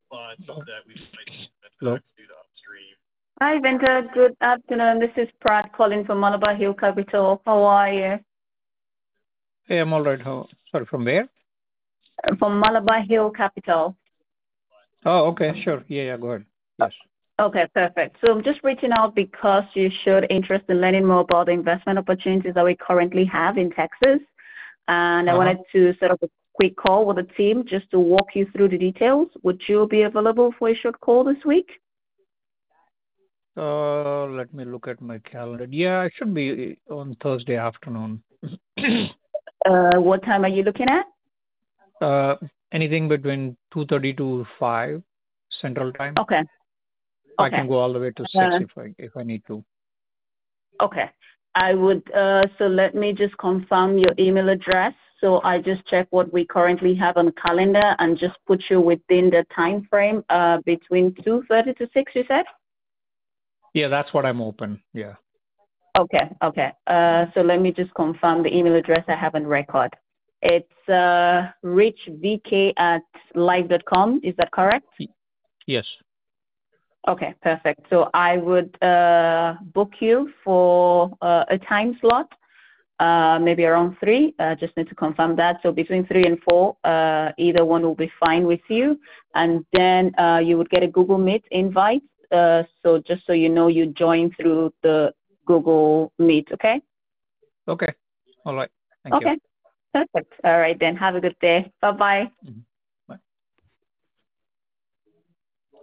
Hello. Hi, Vinta. Good afternoon. This is Prat calling from Malabar Hill Capital. How are you? Hey, I'm all right. Sorry, from where? From Malabar Hill Capital. Oh, okay, sure. Yeah, yeah, go ahead. Yes. Okay, perfect. So I'm just reaching out because you showed interest in learning more about the investment opportunities that we currently have in Texas. And I Uh-huh. wanted to set up a quick call with the team just to walk you through the details. Would you be available for a short call this week? Let me look at my calendar. Yeah, I should be on Thursday afternoon. What time are you looking at? Uh, Anything between 2:30 to 5 Central Time. Okay, I okay. can go all the way to 6 Uh, if I need to. Okay. I would, so let me just confirm your email address. So I just check what we currently have on the calendar and just put you within the time frame between 2:30 to 6, you said? Yeah, that's what I'm open. Yeah. Okay, okay. So let me just confirm the email address I have on record. It's richvk at live.com. Is that correct? Y- Yes. Okay, perfect. So I would book you for a time slot, maybe around 3. Just need to confirm that. So between 3 and 4, either one will be fine with you. And then you would get a Google Meet invite. So just so you know, you join through the Google Meet, okay? Okay. All right. Thank you. Okay, perfect. All right, then have a good day. Bye-bye. Mhm.